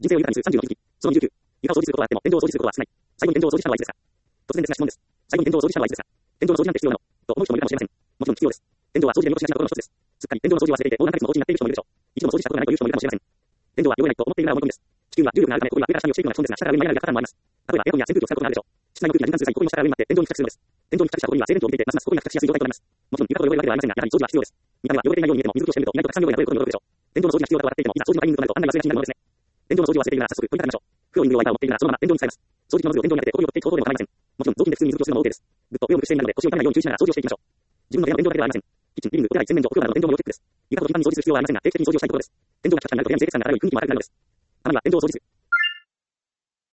人生を豊かにする36の気づき。その29。床を掃除することはあっても、天井を掃除することは少ない。最後に天井を掃除したのはいつですか？突然ですが質問です。最後に天井を掃除したのはいつですか？天井の掃除なんて必要なのと思う人もいるかもしれません。もちろん必要です。天井は掃除で見落としがちなところの一つです。すっかり天井の掃除を忘れていて、横断ヶ月の掃除になっている人もいるでしょう。一度も掃除したことがないという人もいるかもしれません。天井は汚れないと思っているなら思い込みです。地球は重力があるため、ここには上から下に落ちていくのが基本ですが、下から上に舞い上がるパターンもあります。例えば、エアコンや扇風機を使うことがあるでしょう。室内の空気が循環する際、ここにも下から上に舞って天井に付着するのです。天井に付着したここには静電気を帯びていて、ますますここにが付着しやすい状態となります。もちろん、床ほど汚れるわけではありませんが、やはり掃除は必要です。見た目は汚れていないように見えても、水としてみると意外とたくさん汚れが取れることに驚くでしょう。天井の掃除が必要だと分かっていても、いざ掃除のタイミングとなると案外忘れがちになるものですね。天井の掃除を忘れているなら早速取り掛かりましょう。服を入れるワイパーを持っているならそのまま天井に使います。掃除機のノズルを天井に当てて、ここに寄っていく方法でも構いません。もちろん、雑巾で普通に水拭きをするのも OK です。ぐっと上を向く姿勢になるので、腰を痛めないように注意しながら掃除をしていきましょう。自分の部屋の天井だけではありません。キッチン、リビング、お手洗い、洗面所、お風呂などの天井も要チェックです。床ほど頻繁に掃除する必要はありませんが、定期的に掃除をしたいところです。天井が近くなると部屋に清潔感が上がり、雰囲気も明るくなるのです。たまには天井を掃除する。